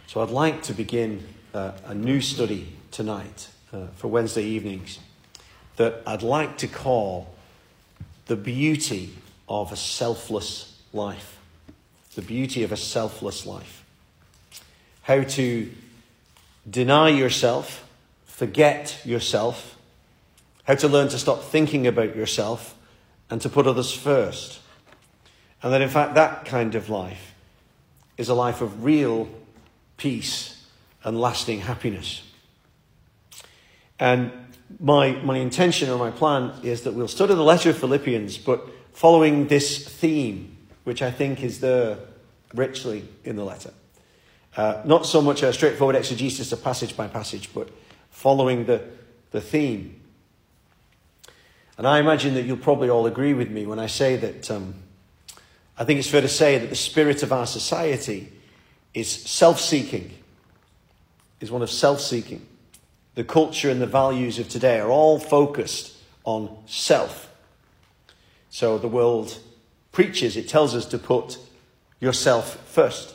So I'd like to begin a new study tonight for Wednesday evenings that I'd like to call the beauty of a selfless life. The beauty of a selfless life. How to deny yourself, forget yourself, how to learn to stop thinking about yourself and to put others first. And that in fact that kind of life is a life of real peace and lasting happiness. And my intention or my plan is that we'll study the letter of Philippians, but following this theme, which I think is there richly in the letter. Not so much a straightforward exegesis of passage by passage, but following the theme. And I imagine that you'll probably all agree with me when I say that I think it's fair to say that the spirit of our society is self-seeking, is one of self-seeking. The culture and the values of today are all focused on self. So the world preaches, it tells us to put yourself first.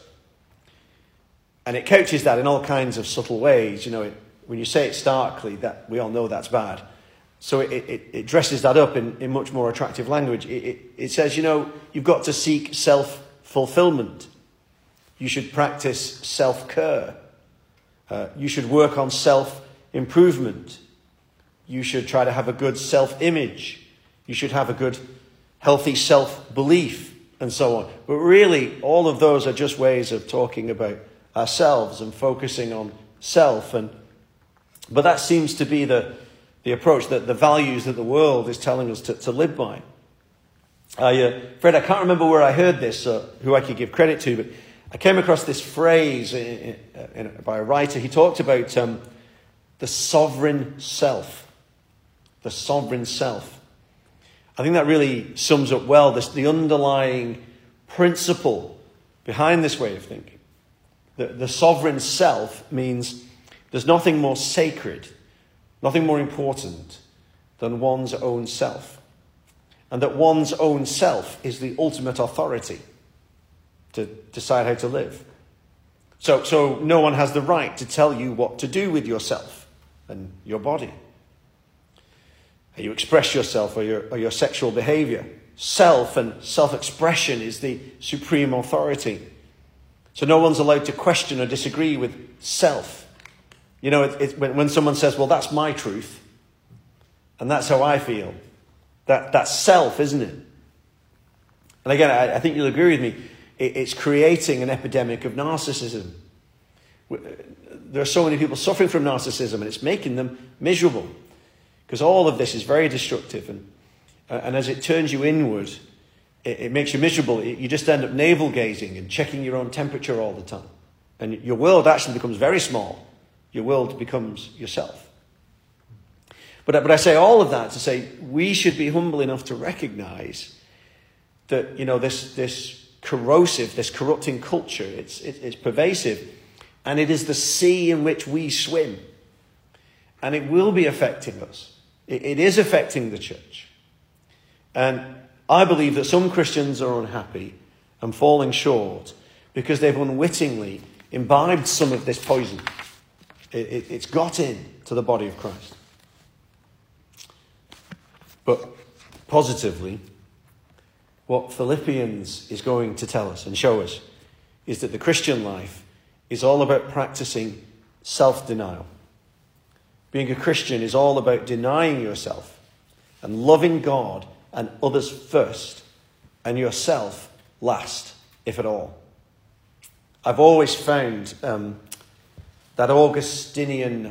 And it couches that in all kinds of subtle ways. You know, when you say it starkly, that we all know that's bad. So it dresses that up in much more attractive language. It says, you know, you've got to seek self-fulfillment. You should practice self-care. You should work on self-improvement. You should try to have a good self-image. You should have a good, healthy self-belief, and so on. But really, all of those are just ways of talking about ourselves and focusing on self. But that seems to be the approach, that the values that the world is telling us to live by. Fred, I can't remember where I heard this, who I could give credit to, but I came across this phrase by a writer. He talked about the sovereign self. The sovereign self. I think that really sums up well the underlying principle behind this way of thinking. The sovereign self means there's nothing more sacred, nothing more important than one's own self. And that one's own self is the ultimate authority to decide how to live. So no one has the right to tell you what to do with yourself and your body. How you express yourself or your sexual behavior. Self and self-expression is the supreme authority. So no one's allowed to question or disagree with self. You know, when someone says, well, that's my truth, and that's how I feel, that's self, isn't it? And again, I think you'll agree with me, it's creating an epidemic of narcissism. There are so many people suffering from narcissism, and it's making them miserable. Because all of this is very destructive, and as it turns you inward, it makes you miserable. You just end up navel-gazing and checking your own temperature all the time. And your world actually becomes very small. Your world becomes yourself. But I say all of that to say we should be humble enough to recognize that, you know, this corrosive, this corrupting culture, it's pervasive. And it is the sea in which we swim. And it will be affecting us. It is affecting the church. And I believe that some Christians are unhappy and falling short because they've unwittingly imbibed some of this poison. It's got in to the body of Christ. But positively, what Philippians is going to tell us and show us is that the Christian life is all about practicing self-denial. Being a Christian is all about denying yourself and loving God and others first, and yourself last, if at all. I've always found that Augustinian,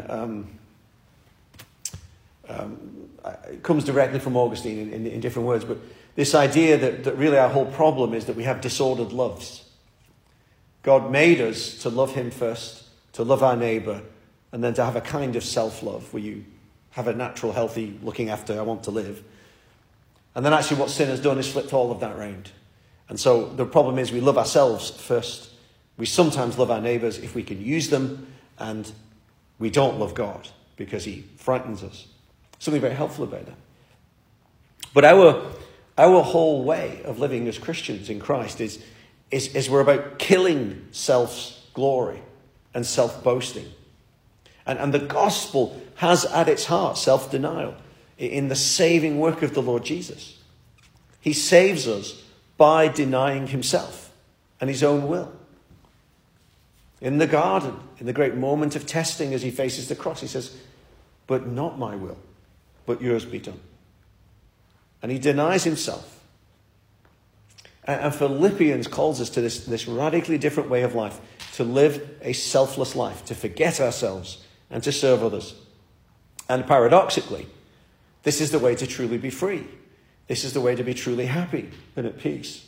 it comes directly from Augustine in different words, but this idea that really our whole problem is that we have disordered loves. God made us to love him first, to love our neighbour, and then to have a kind of self-love where you have a natural, healthy looking after, I want to live. And then actually what sin has done is flipped all of that round. And so the problem is we love ourselves first. We sometimes love our neighbours if we can use them, and we don't love God because he frightens us. Something very helpful about that. But our whole way of living as Christians in Christ is we're about killing self's glory. and self-boasting. And the gospel has at its heart self-denial in the saving work of the Lord Jesus. He saves us by denying himself and his own will. In the garden, in the great moment of testing as he faces the cross, he says, "But not my will, but yours be done." And he denies himself. And Philippians calls us to this radically different way of life, to live a selfless life, to forget ourselves and to serve others. And paradoxically, this is the way to truly be free. This is the way to be truly happy and at peace.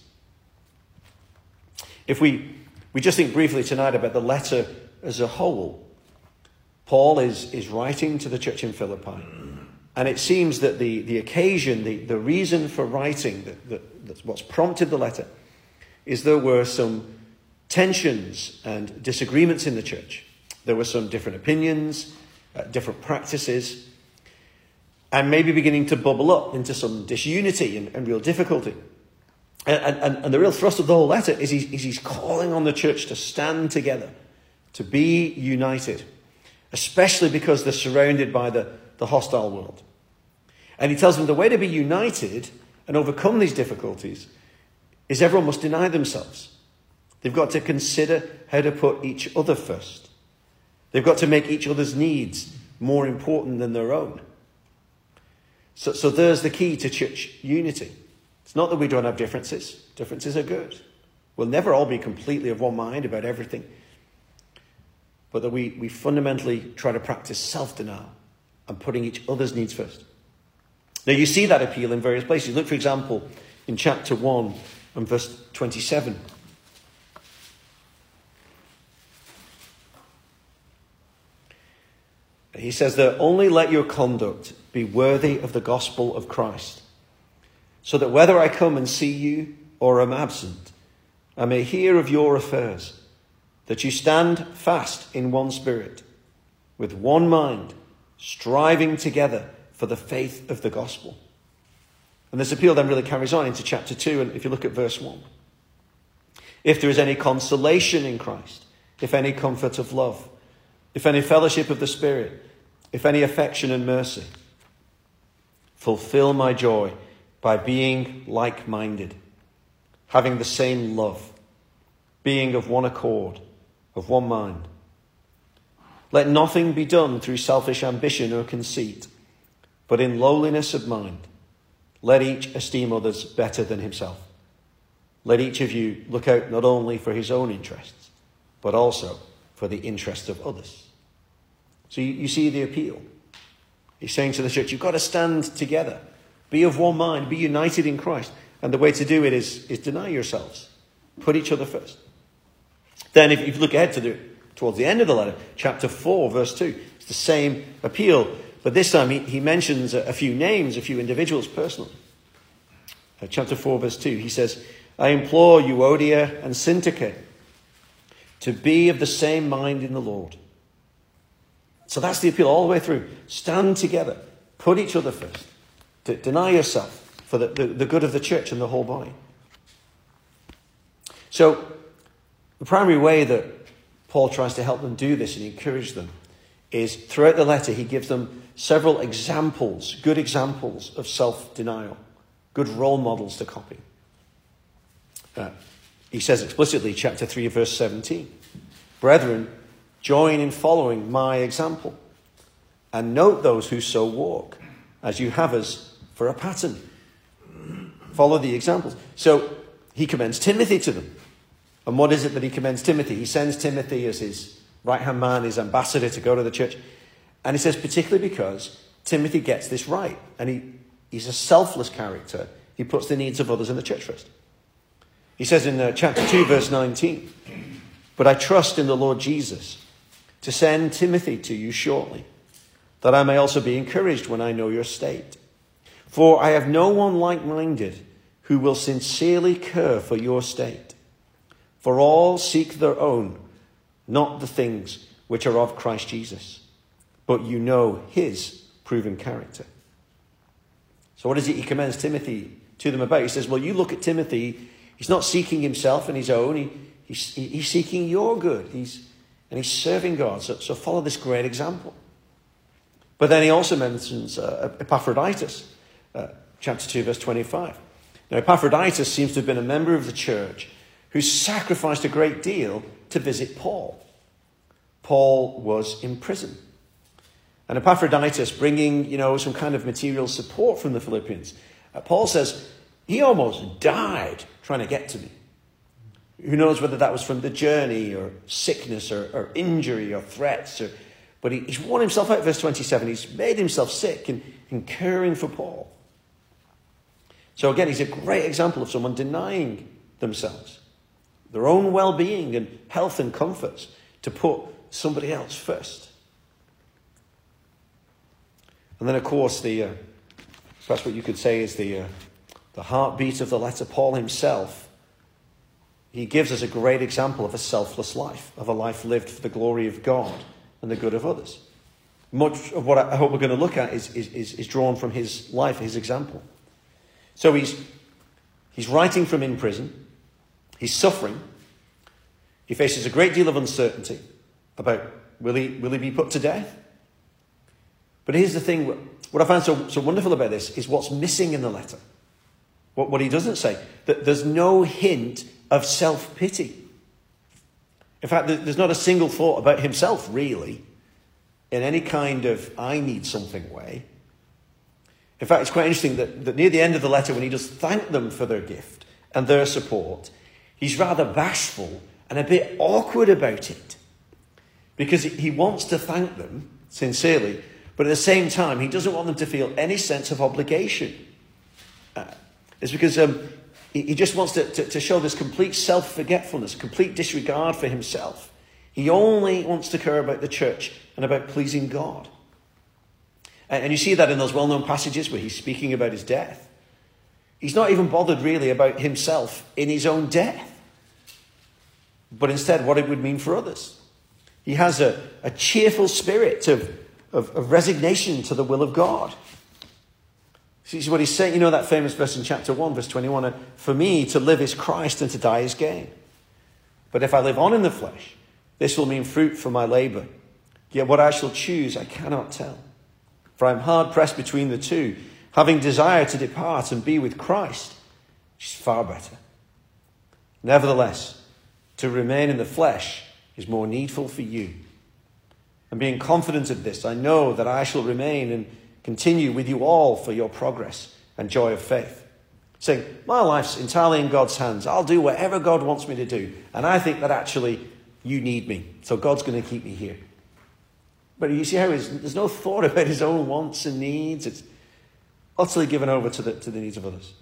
If we just think briefly tonight about the letter as a whole, Paul is writing to the church in Philippi. And it seems that the occasion, the reason for writing, that's what's prompted the letter, is there were some tensions and disagreements in the church. There were some different opinions, different practices, and maybe beginning to bubble up into some disunity and real difficulty. And the real thrust of the whole letter is he's calling on the church to stand together, to be united, especially because they're surrounded by the hostile world. And he tells them the way to be united and overcome these difficulties is everyone must deny themselves. They've got to consider how to put each other first. They've got to make each other's needs more important than their own. So there's the key to church unity. It's not that we don't have differences. Differences are good. We'll never all be completely of one mind about everything. But that we fundamentally try to practice self-denial and putting each other's needs first. Now you see that appeal in various places. Look, for example, in chapter 1 and verse 27. He says that only let your conduct be worthy of the gospel of Christ, so that whether I come and see you or am absent, I may hear of your affairs, that you stand fast in one spirit, with one mind, striving together for the faith of the gospel. And this appeal then really carries on into chapter 2, and if you look at verse 1. If there is any consolation in Christ, if any comfort of love, if any fellowship of the Spirit, if any affection and mercy, fulfill my joy by being like-minded, having the same love, being of one accord, of one mind. Let nothing be done through selfish ambition or conceit, but in lowliness of mind, let each esteem others better than himself. Let each of you look out not only for his own interests, but also for the interests of others. So you see the appeal. He's saying to the church, you've got to stand together. Be of one mind. Be united in Christ. And the way to do it is deny yourselves. Put each other first. Then if you look ahead towards the end of the letter, chapter 4, verse 2, it's the same appeal. But this time he mentions a few names, a few individuals personally. Chapter 4, verse 2, he says, I implore Euodia and Syntyche to be of the same mind in the Lord. So that's the appeal all the way through. Stand together. Put each other first. Deny yourself for the good of the church and the whole body. So the primary way that Paul tries to help them do this and encourage them is throughout the letter he gives them several examples, good examples of self-denial, good role models to copy. He says explicitly, chapter 3, verse 17, Brethren, join in following my example, and note those who so walk, as you have us for a pattern. Follow the examples. So he commends Timothy to them. And what is it that he commends Timothy? He sends Timothy as his right-hand man, his ambassador to go to the church. And he says particularly because Timothy gets this right. And he's a selfless character. He puts the needs of others in the church first. He says in chapter 2, verse 19, But I trust in the Lord Jesus to send Timothy to you shortly, that I may also be encouraged when I know your state. For I have no one like-minded who will sincerely care for your state. For all seek their own, not the things which are of Christ Jesus, but you know his proven character. So what is it he commends Timothy to them about? He says, well, you look at Timothy, he's not seeking himself and his own, he's seeking your good. And he's serving God. So follow this great example. But then he also mentions Epaphroditus, chapter 2, verse 25. Now, Epaphroditus seems to have been a member of the church who sacrificed a great deal to visit Paul. Paul was in prison. And Epaphroditus bringing, some kind of material support from the Philippians. Paul says, he almost died trying to get to me. Who knows whether that was from the journey or sickness or injury or threats. But he's worn himself out, verse 27. He's made himself sick in caring for Paul. So again, he's a great example of someone denying themselves, their own well-being and health and comforts, to put somebody else first. And then, of course, perhaps what you could say is the heartbeat of the letter, Paul himself. He gives us a great example of a selfless life, of a life lived for the glory of God and the good of others. Much of what I hope we're going to look at is drawn from his life, his example. So he's writing from in prison. He's suffering. He faces a great deal of uncertainty about will he be put to death? But here's the thing. What I find so wonderful about this is what's missing in the letter. What he doesn't say. That there's no hint of self-pity. In fact, there's not a single thought about himself, really, in any kind of I need something way. In fact, it's quite interesting that near the end of the letter, when he does thank them for their gift and their support, he's rather bashful and a bit awkward about it. Because he wants to thank them sincerely, but at the same time, he doesn't want them to feel any sense of obligation. It's because he just wants to show this complete self-forgetfulness, complete disregard for himself. He only wants to care about the church and about pleasing God. And you see that in those well-known passages where he's speaking about his death. He's not even bothered really about himself in his own death, but instead what it would mean for others. He has a cheerful spirit of resignation to the will of God. See what he's saying, that famous verse in chapter 1, verse 21, for me to live is Christ and to die is gain. But if I live on in the flesh, this will mean fruit for my labor. Yet what I shall choose, I cannot tell. For I am hard pressed between the two, having desire to depart and be with Christ, which is far better. Nevertheless, to remain in the flesh is more needful for you. And being confident of this, I know that I shall remain and continue with you all for your progress and joy of faith. Saying, my life's entirely in God's hands. I'll do whatever God wants me to do. And I think that actually you need me. So God's going to keep me here. But you see how there's no thought about his own wants and needs. It's utterly given over to the needs of others.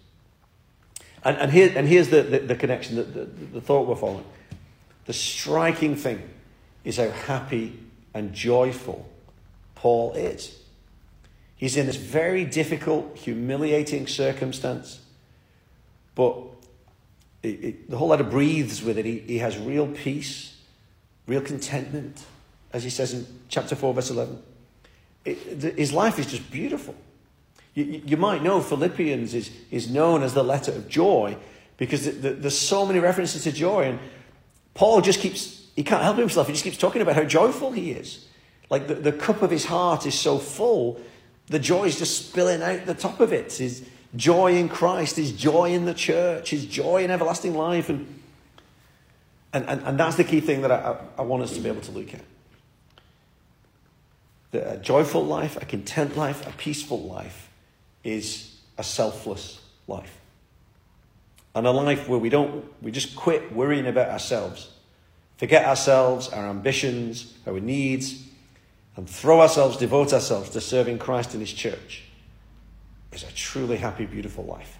And here's the connection, the thought we're following. The striking thing is how happy and joyful Paul is. He's in this very difficult, humiliating circumstance, but the whole letter breathes with it. He has real peace, real contentment, as he says in chapter 4, verse 11. His life is just beautiful. You might know Philippians is known as the letter of joy because there's so many references to joy, and Paul he can't help himself. He just keeps talking about how joyful he is. Like the cup of his heart is so full, the joy is just spilling out the top of it. His joy in Christ, his joy in the church, his joy in everlasting life. And that's the key thing that I want us to be able to look at. A joyful life, a content life, a peaceful life is a selfless life. And a life where we just quit worrying about ourselves, forget ourselves, our ambitions, our needs, and devote ourselves to serving Christ and his church is a truly happy, beautiful life.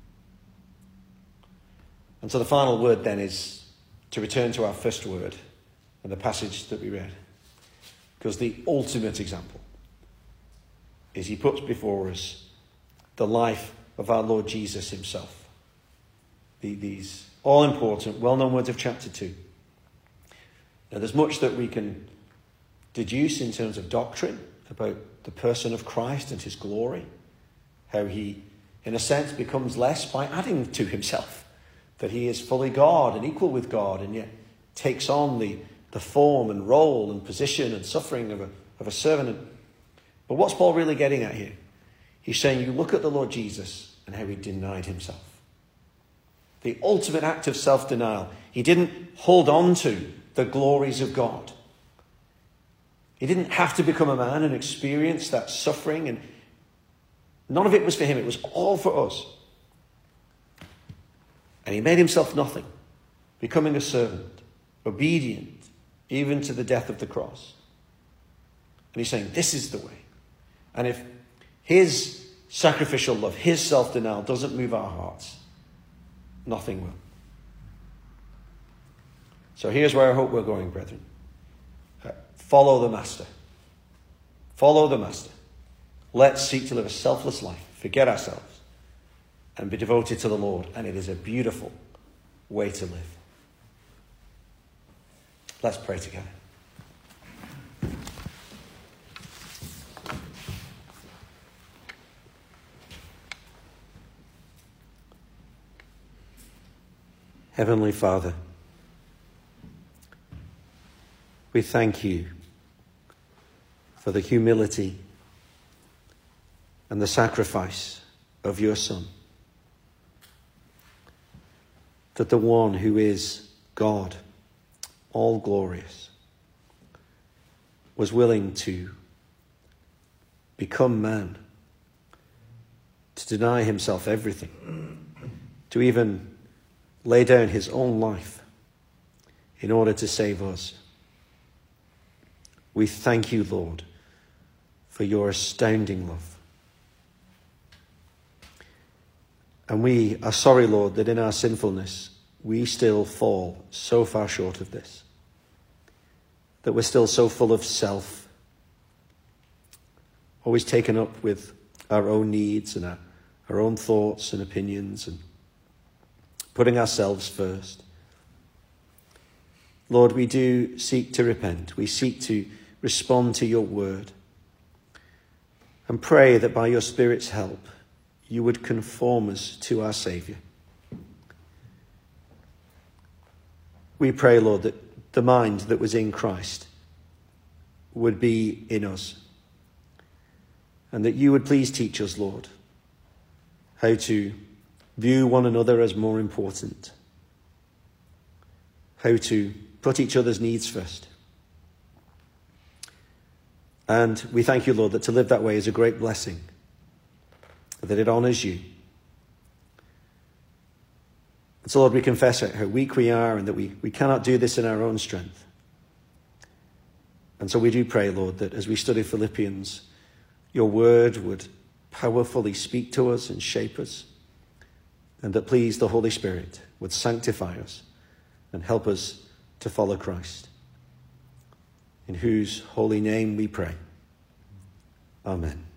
And so the final word then is to return to our first word and the passage that we read. Because the ultimate example is he puts before us the life of our Lord Jesus himself. These all-important, well-known words of chapter 2. Now, there's much that we can deduce in terms of doctrine about the person of Christ and his glory. How he, in a sense, becomes less by adding to himself. That he is fully God and equal with God, and yet takes on the the form and role and position and suffering of a servant. But what's Paul really getting at here? He's saying you look at the Lord Jesus and how he denied himself. The ultimate act of self-denial. He didn't hold on to the glories of God. He didn't have to become a man and experience that suffering, and none of it was for him. It was all for us. And he made himself nothing, becoming a servant, obedient, even to the death of the cross. And he's saying, this is the way. And if his sacrificial love, his self-denial doesn't move our hearts, nothing will. So here's where I hope we're going, brethren. Follow the Master. Follow the Master. Let's seek to live a selfless life, forget ourselves, and be devoted to the Lord. And it is a beautiful way to live. Let's pray together. Heavenly Father, we thank you for the humility and the sacrifice of your Son. That the one who is God, all glorious, was willing to become man, to deny himself everything, to even lay down his own life in order to save us. We thank you, Lord, for your astounding love. And we are sorry, Lord, that in our sinfulness, we still fall so far short of this. That we're still so full of self, always taken up with our own needs and our own thoughts and opinions and putting ourselves first. Lord, we do seek to repent. We seek to respond to your word and pray that by your Spirit's help, you would conform us to our Saviour. We pray, Lord, that the mind that was in Christ would be in us, and that you would please teach us, Lord, how to view one another as more important, how to put each other's needs first. And we thank you, Lord, that to live that way is a great blessing, that it honours you. And so, Lord, we confess how weak we are and that we cannot do this in our own strength. And so we do pray, Lord, that as we study Philippians, your word would powerfully speak to us and shape us, and that, please, the Holy Spirit would sanctify us and help us to follow Christ, in whose holy name we pray. Amen.